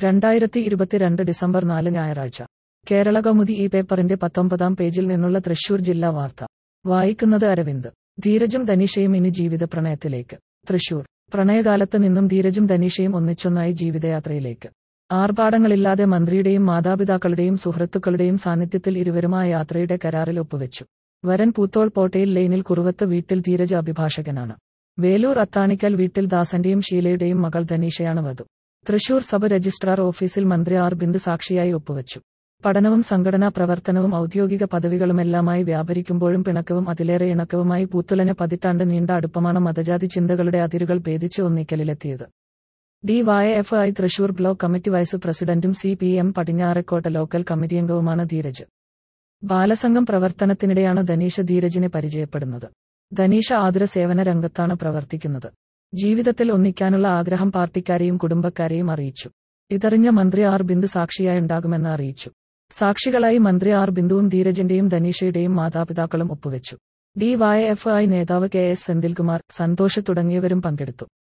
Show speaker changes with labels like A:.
A: 2022 December 4 ഞായറാഴ്ച കേരളകൗമുദി ഈ പേപ്പറിന്റെ 19-ാം പേജിൽ നിന്നുള്ള തൃശൂർ ജില്ലാ വാർത്ത വായിക്കുന്നത് അരവിന്ദ്. ധീരജും ധനീഷയും ഇനി ജീവിത പ്രണയത്തിലേക്ക്. തൃശൂർ. പ്രണയകാലത്ത് നിന്നും ധീരജും ധനീഷയും ഒന്നിച്ചൊന്നായി ജീവിതയാത്രയിലേക്ക്. ആർഭാടങ്ങളില്ലാതെ മന്ത്രിയുടെയും മാതാപിതാക്കളുടെയും സുഹൃത്തുക്കളുടെയും സാന്നിധ്യത്തിൽ ഇരുവരും ആ യാത്രയുടെ കരാറിൽ ഒപ്പുവെച്ചു. വരൻ പൂത്തോൾ പോട്ടയിൽ ലെയ്നിൽ കുറുവത്ത് വീട്ടിൽ ധീരജ് അഭിഭാഷകനാണ്. വേലൂർ അത്താണിക്കൽ വീട്ടിൽ ദാസന്റെയും ഷീലയുടെയും മകൾ ധനീഷയാണ് വധു. തൃശൂർ സബ് രജിസ്ട്രാർ ഓഫീസിൽ മന്ത്രി ആർ ബിന്ദു സാക്ഷിയായി ഒപ്പുവെച്ചു. പഠനവും സംഘടനാ പ്രവർത്തനവും ഔദ്യോഗിക പദവികളുമെല്ലാമായി വ്യാപരിക്കുമ്പോഴും പിണക്കവും അതിലേറെ ഇണക്കവുമായി പൂത്തുലഞ്ഞ പതിറ്റാണ്ട് നീണ്ട അടുപ്പമാണ് മതജാതി ചിന്തകളുടെ അതിരുകൾ ഭേദിച്ച് ഒന്നിക്കലിലെത്തിയത്. DYFI Thrissur block committee vice പ്രസിഡന്റും CPM പടിഞ്ഞാറേക്കോട്ട ലോക്കൽ കമ്മിറ്റി അംഗവുമാണ് ധീരജ്. ബാലസംഘം പ്രവർത്തനത്തിനിടെയാണ് ധനീഷ ധീരജിനെ പരിചയപ്പെടുന്നത്. ധനീഷ ആതുര സേവന രംഗത്താണ് പ്രവർത്തിക്കുന്നത്. ജീവിതത്തിൽ ഒന്നിക്കാനുള്ള ആഗ്രഹം പാർട്ടിക്കാരെയും കുടുംബക്കാരെയും അറിയിച്ചു. ഇതറിഞ്ഞ മന്ത്രി ആർ ബിന്ദു സാക്ഷിയായുണ്ടാകുമെന്ന് അറിയിച്ചു. സാക്ഷികളായി മന്ത്രി ആർ ബിന്ദുവും ധീരജിന്റെയും ധനീഷയുടെയും മാതാപിതാക്കളും ഒപ്പുവെച്ചു. DYFI നേതാവ് KS സെന്തിൽകുമാർ, സന്തോഷ് തുടങ്ങിയവരും പങ്കെടുത്തു.